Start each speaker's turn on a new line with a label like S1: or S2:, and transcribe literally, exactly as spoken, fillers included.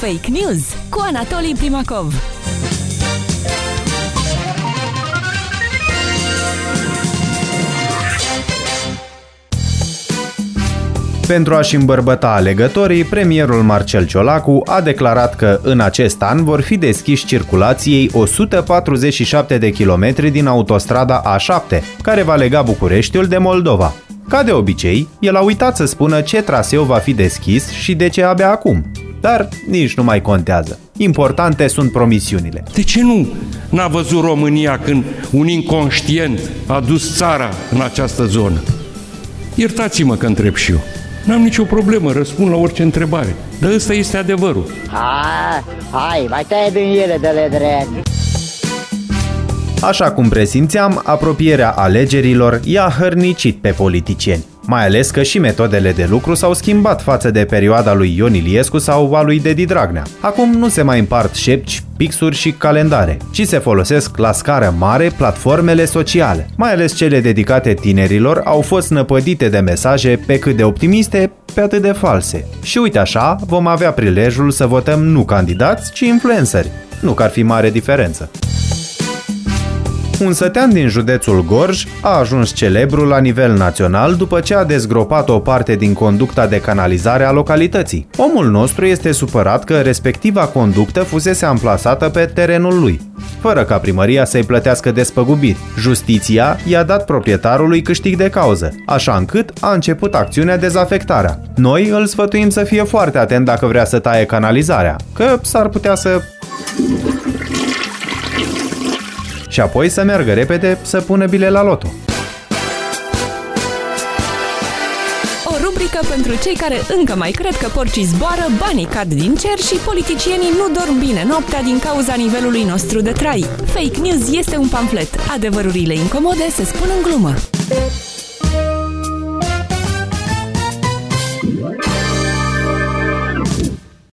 S1: Fake News cu Anatolii Primacov.
S2: Pentru a-și îmbărbăta alegătorii, premierul Marcel Ciolacu a declarat că în acest an vor fi deschiși circulației o sută patruzeci și șapte de kilometri din autostrada A șapte, care va lega Bucureștiul de Moldova. Ca de obicei, el a uitat să spună ce traseu va fi deschis și de ce abia acum. Dar nici nu mai contează. Importante sunt promisiunile.
S3: De ce nu n-a văzut România când un inconștient a dus țara în această zonă? Iertați-mă că întreb și eu. N-am nicio problemă, răspund la orice întrebare. Dar ăsta este adevărul.
S4: Hai, hai, mai taie din ele de le drept.
S2: Așa cum presimțeam, apropierea alegerilor i-a hărnicit pe politicieni. Mai ales că și metodele de lucru s-au schimbat față de perioada lui Ion Iliescu sau a lui Dedi Dragnea. Acum nu se mai împart șepci, pixuri și calendare, ci se folosesc la scară mare platformele sociale. Mai ales cele dedicate tinerilor au fost năpădite de mesaje pe cât de optimiste, pe atât de false. Și uite așa, vom avea prilejul să votăm nu candidați, ci influenceri. Nu că ar fi mare diferență. Un sătean din județul Gorj a ajuns celebru la nivel național după ce a dezgropat o parte din conducta de canalizare a localității. Omul nostru este supărat că respectiva conductă fusese amplasată pe terenul lui, fără ca primăria să-i plătească despăgubiri. Justiția i-a dat proprietarului câștig de cauză, așa încât a început acțiunea dezafectarea. Noi îl sfătuim să fie foarte atent dacă vrea să taie canalizarea, că s-ar putea să... și apoi să meargă repede să pună bile la loto.
S1: O rubrică pentru cei care încă mai cred că porcii zboară, banii cad din cer și politicienii nu dorm bine noaptea din cauza nivelului nostru de trai. Fake News este un pamflet. Adevărurile incomode se spun în glumă.